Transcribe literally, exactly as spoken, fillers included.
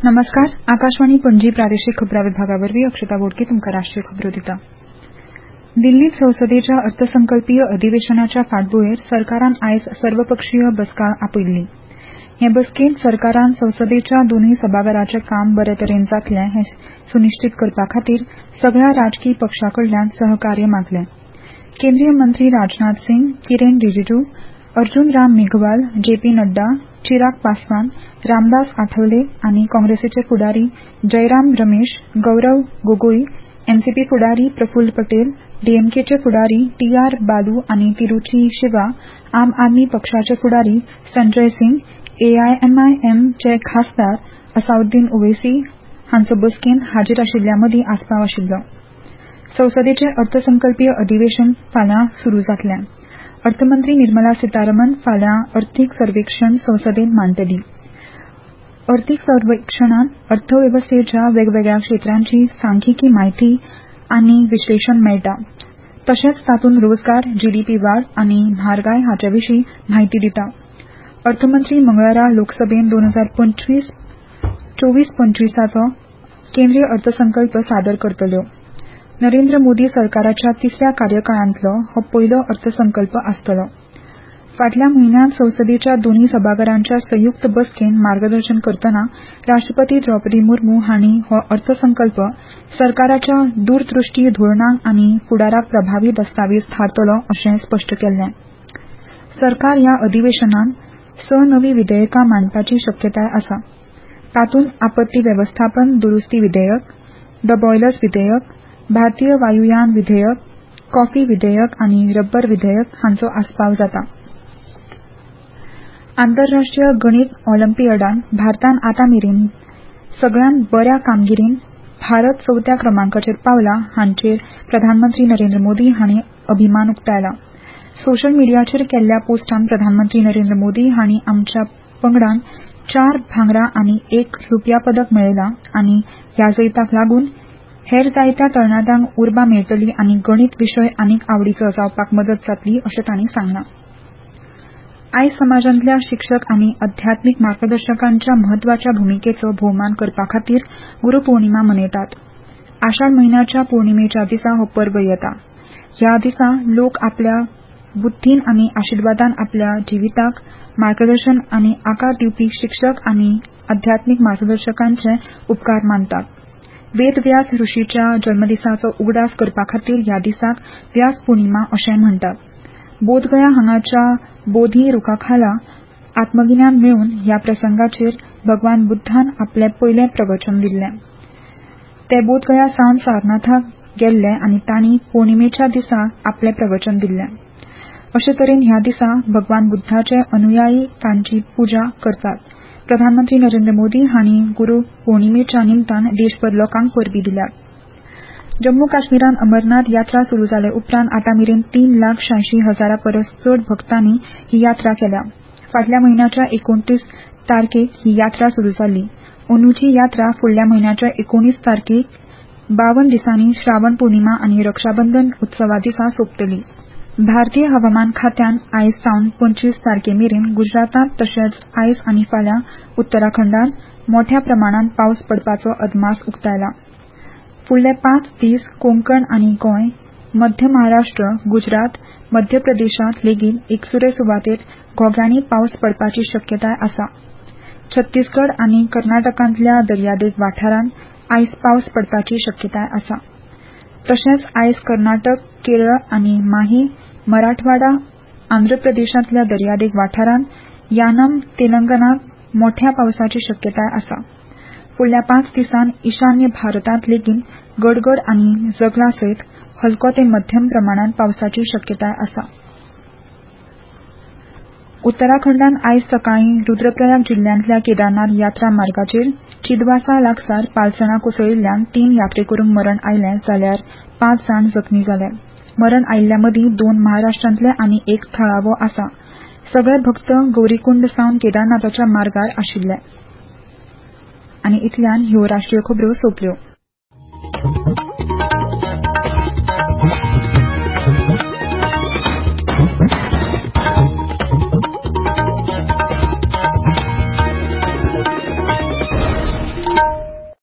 नमस्कार. आकाशवाणी पणजी प्रादेशिक खबरां विभागावरवीं अक्षता बोडके तुमकां राष्ट्रीय खबरो दिता. दिल्लीत संसदेच्या अर्थसंकल्पीय अधिवेशनाच्या फाटभुंयेर सरकारान आयज सर्वपक्षीय बसका आपयिल्ली. हे बसकेंत सरकारान संसदेच्या दोनूय सभाघरांचें काम बरे तरेन जातलें हें सुनिश्चित करपा खातीर सगळ्या राजकी पक्षांकडल्यान सहकार्य मागलें. केंद्रीय मंत्री राजनाथ सिंग, किरेन रिजिजू, अर्जुन राम मेघवाल, जेपी नड्डा, चिराग पासवान, रामदास आठवले आनी काँग्रेसीचे फुडारी जयराम रमेश, गौरव गोगोई, एनसीपी फुडारी प्रफुल्ल पटेल, डीएमकेचे फुडारी टी आर बालू आनी तिरुची शिवा, आम आदमी पक्षाचे फुडारी संजय सिंग, एआयएमआयएमचे खासदार असाउद्दीन ओवैसी हांचो बसकेंत हाजीर आशिल्ल्या मदीं आस्पाव आशिल्लो. संसदेचें अर्थसंकल्पीय अधिवेशन फाल्यां सुरू जातलें. अर्थमंत्री निर्मला सीतारामन फाल्यां अर्थीक सर्वेक्षण संसदेंत मांडटली. अर्थीक सर्वेक्षणांत अर्थवेवस्थेच्या वेगवेगळ्या क्षेत्रांची सांख्यिकी म्हायती आनी विश्लेशण मेळटा. तशेंच तातूंत रोजगार, जीडीपी वाड आनी म्हारगाय हाचे विशीं म्हायती दिता. अर्थमंत्री मंगळारा लोकसभेंत दोन हजार पंचवीस चोवीस पंचवीसाचो केंद्रीय अर्थसंकल्प सादर करतल्यो. नरेंद्र मोदी सरकाराच्या तिसऱ्या कार्यकाळांतलो हो पयलो अर्थसंकल्प आसतलो. फाटल्या म्हयन्यांत संसदेच्या दोनूय सभाघरांच्या संयुक्त बसकेंत मार्गदर्शन करतना राष्ट्रपती द्रौपदी मुर्मू हांणी हो अर्थसंकल्प सरकाराच्या दूरदृष्टी धोरणांक आनी फुडाराक प्रभावी दस्तावेज थारतलो अशें स्पश्ट केल्लें. सरकार ह्या अधिवेशनांत स नवीं विधेयकां मांडपाची शक्यताय आसा. तातूंत आपत्ती वेवस्थापन दुरुस्ती विधेयक, द बॉयलर्स विधेयक, भारतीय वायुयान विधेयक, कॉफी विधेयक आनी रब्बर विधेयक हांचो आस्पाव जाता. आंतरराष्ट्रीय गणीत ऑलिंपियाडांत भारतान आतांमेरेन सगळ्यांत बऱ्या कामगिरीन भारत चवथ्या क्रमांकाचेर पावला हांचेर प्रधानमंत्री नरेंद्र मोदी हांणी अभिमान उक्तायला. सोशल मिडियाचेर केल्ल्या पोस्टांत प्रधानमंत्री नरेंद्र मोदी हांणी आमच्या पंगडान चार भांगरा आनी एक रुप्या पदक मेळयलां आनी ह्या जैताक लागून हेर जायत्या तरणाट्यांक उर्बा मेळटली आनी गणीत विशय आनीक आवडीचो जावपाक मदत जातली अशें तांणी सांगलां. आयज समाजांतल्या शिक्षक आनी अध्यात्मीक मार्गदर्शकांच्या म्हत्वाच्या भुमिकेचो भोवमान करपा खातीर गुरुपौर्णिमा मनयतात. आषाढ म्हयन्याच्या पौर्णिमेच्या दिसा हो पर्व येता. ह्या दिसा लोक आपल्या बुद्धीन आनी आशिर्वादान आपल्या जिविताक मार्गदर्शन आनी आकार दिवपी शिक्षक आनी अध्यात्मीक मार्गदर्शकांचे उपकार मानतात. वेदव्यास ऋषीच्या जन्मदिसाचो उगडास करपा खातीर ह्या दिसाक व्यास पौर्णिमा अशें म्हणटात. बोधगया हांगाच्या बोधी रुखाखाला आत्मगिन्यान मेळून ह्या प्रसंगाचेर भगवान बुद्धान आपलें पयलें प्रवचन दिल्लें. ते बोधगया सावन सारनाथाक गेल्ले आनी तांणी पौर्णिमेच्या दिसा आपलें प्रवचन दिल्लें. अशे तरेन ह्या दिसा भगवान बुद्धाचे अनुयायी तांची पुजा करतात. प्रधानमंत्री नरेंद्र मोदी हांणी गुरू पौर्णिमेच्या निमतान देशभर लोकांक परबीं दिल्यात. जम्मू काश्मीरान अमरनाथ यात्रा सुरू जाले उपरांत आतांमेरेन तीन लाख शांयशी हजारा परस चड भक्तांनी ही यात्रा केल्या. फाटल्या म्हयन्याच्या एकोणतीस तारखेक ही यात्रा सुरू जाल्ली. अंदूची यात्रा फुडल्या म्हयन्याच्या एकोणीस तारखेक बावन दिसांनी श्रावण पौर्णिमा आनी रक्षाबंधन उत्सवा दिसा सोंपतली. भारतीय हवामान खात्यान आयज सावन पंचवीस तारखेमेरेन गुजरातांत तशेंच आयज आनी फाल्यां उत्तराखंडांत मोठ्या प्रमाणांत पावस पडपाचो अदमास उक्तायला. फुडले पांच दीस कोंकण आनी गोंय, मध्य महाराष्ट्र, गुजरात, मध्य प्रदेशांत लेगीत एकसुरे सुवातेर घोग्यांनी पावस पडपाची शक्यताय आसा. छत्तीसगड आनी कर्नाटकांतल्या दर्यादेग वाठारांत आयज पावस पडपाची शक्यताय आसा. तशेंच आयज कर्नाटक, केरळ आनी माही, मराठवाडा, आंध्र प्रदेशांतल्या दर्यादेग वाठारांत, यानम, तेलंगणाक मोठ्या पावसाची शक्यताय आसा. फुडल्या पांच दिसांत ईशान्य भारतांत लेगीत गडगड आनी जगला सयत हलको ते मध्यम प्रमाणांत पावसाची शक्यताय आसा. उत्तराखंडांत आयज सकाळीं रुद्रप्रयाग जिल्ल्यांतल्या केदारनाथ यात्रा मार्गाचेर चिदवासा लागसार पालसणां कोसळिल्ल्यान तीन यात्रेकरूंक मरण आयलें जाल्यार पांच जाण जखमी जाले. मरण आयिल्ल्या मदीं दोन महाराष्ट्रांतले आनी एक थळावो आसा. सगळे भक्त गौरीकुंड सावन केदारनाथाच्या मार्गार आशिल्ले. आनी इतल्यान ह्यो राष्ट्रीय खबरो सोंपल्यो.